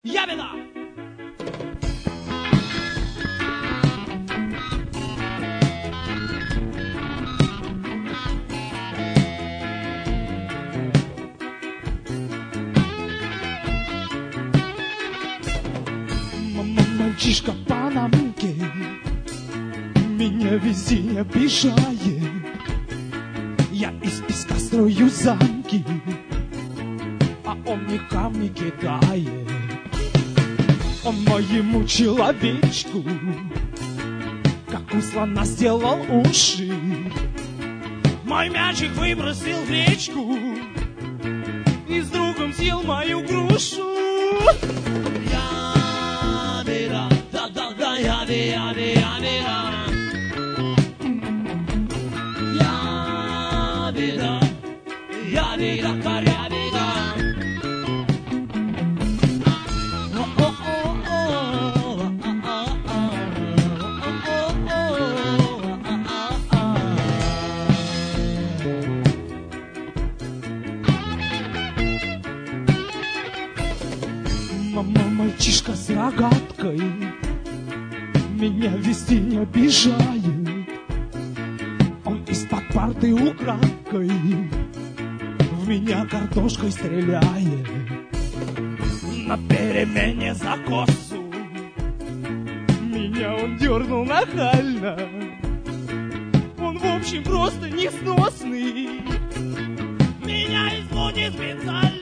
Ябеда! Мальчишка панамки меня везде не обижает. Я из песка строю замки, а он мне камни кидает. Он моему человечку, как у слона, сделал уши. Мой мячик выбросил в речку и с другом съел мою грушу. Ябеда, да-да-да, ябеда, ябеда. Ябеда, ябеда, ябеда. Мальчишка с рогаткой меня везде не обижает. Он из-под парты украдкой в меня картошкой стреляет. На перемене за косу меня он дернул нахально. Он в общем просто несносный, меня изводит специально.